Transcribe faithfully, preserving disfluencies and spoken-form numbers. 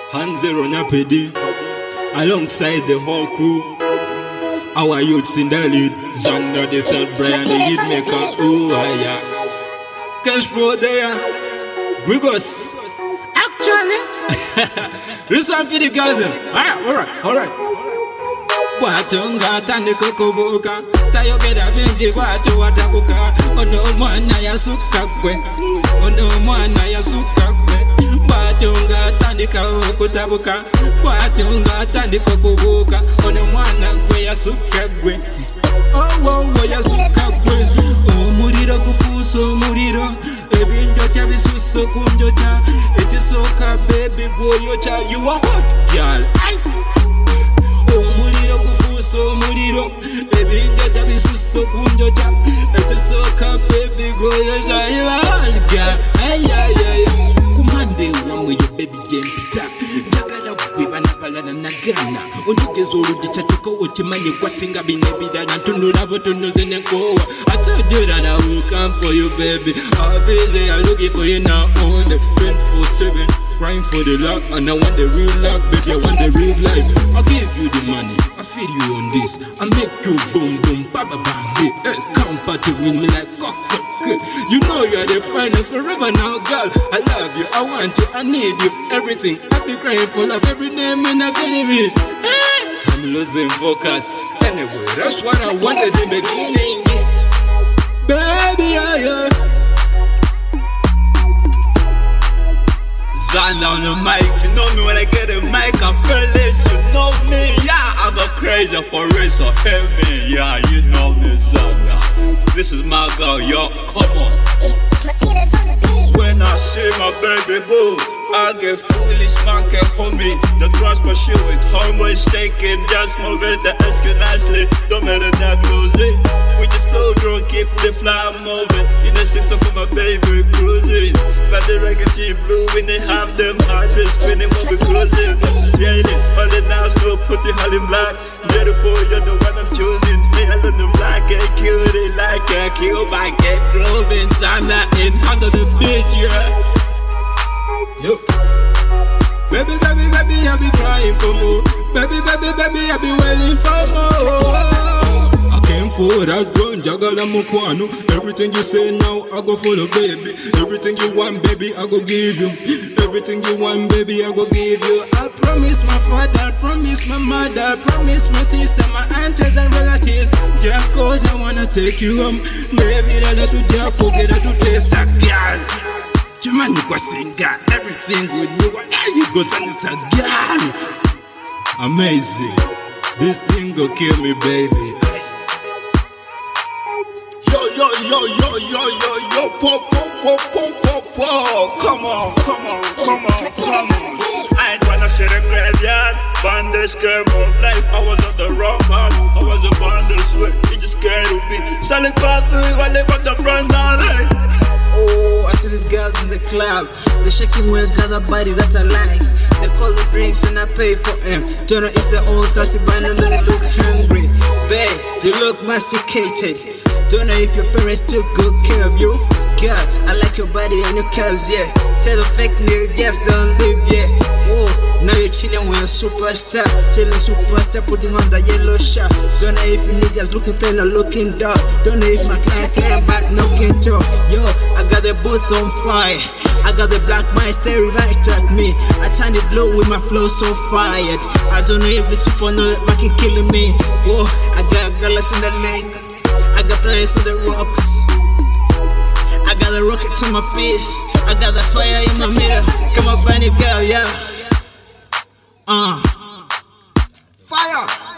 Hanzero Nyapedi, alongside the whole crew. Our youths in the lead, Xander the third, Brian the hit maker. Ooh, yeah. Cash Pro there, Grigos. Actually, this one for the girls. Alright, alright, alright. Watunga tandi kukubuka tayogera bingi bwatu watabuka ono mwana yasuka gwe ono mwana yasuka gwe watunga tandika okutabuka watunga tandika okubuuka ono mwana gwe yasuka gwe oh oh oh yasuka gwe omuliro gufuusa omuliro ebinjokya bisusa kunjokya ekisooka baby gwoyokya you are hot girl omuliro gufuusa omuliro ebinjokya bisusa kunjokya ekisooka baby gwoyokya you are hot girl ayayay kumande wamwe yo baby jempita njagala kweba nabalala nagana onjogeza olugikya kyokka okimanye kwasinga bino ebirala ntunula botonoze nenkowa I told you that I will come for you baby I'll be there looking for you now all the twenty-four seven crying for the love and I want the real love baby I want the real life I'll give you the money I feed you on this I make you boom boom baba bam hey, hey, come party with me like cock cock you know you are the finest forever now girl I love you I want you I need you everything I be crying for love every day man I believe it hey. I'm losing focus anyway that's what I wanted in the beginning baby yeah yeah Zan on the mic, you know me when I get the mic, I feel it, you know me, yeah, I go crazy for it, so hear me, yeah, you know me, Zana. This is my girl, yo, come on. When I see my baby boo, I get foolish, man can hold me. The transport shoot it, homeboys taking, just move it, the asking nicely, don't matter that music. We just blow through, keep the fly moving. In the system for my baby cruising. But the reggae team blue when they have them hundreds, spinning what we cruising. This is yelling, all the now still put it all in black. Beautiful, you're the one I'm choosing. Hey, I love them like a cutie, like a cube. I get grooving, so I'm not in under the beach, yeah. Yo. Baby, baby, baby, I be crying for more. Baby, baby, baby, I be wailing for more. For that grown jagala mukwano. Everything you say now I go follow baby. Everything you want baby I go give you. Everything you want baby I go give you. I promise my father, promise my mother, promise my sister, my aunties and relatives. Just cause I wanna take you home. Maybe that to their forget that to taste a girl. Jumani kwa singa, everything with you. Where you go and it's a girl. Amazing. This thing go kill me baby. Yo, yo, yo, yo, yo, yo, yo, pop, pop, pop, pop, pop, pop. Come on, come on, come on, come on. I ain't wanna share the graveyard. Born this game of life. I was on the wrong path. I wasn't born this way. It just scared of me. Selling coffee, I live on the front line. Oh, I see these girls in the club. They shaking waist, got a body that I like. They call the drinks and I pay for them. Don't know if they're all thirsty, but I know they look hungry. Babe, you look masticated. Don't know if your parents took good care of you. Girl, I like your body and your curves, yeah. Tell the fake nigga, just don't live, yeah. Whoa, now you're chilling with a superstar. Chilling superstar, putting on the yellow shirt. Don't know if you niggas looking plain or looking dark. Don't know if my client came back knocking door. Yo, I got the booth on fire. I got the black mind staring right at me. I turn it blue with my flow so fired. I don't know if these people know that fucking killing me. Whoa, I got girls in the lake. I got plans on the rocks. I got a rocket to my piece. I got the fire in my mirror. Come on, bunny girl, yeah. Uh. Fire!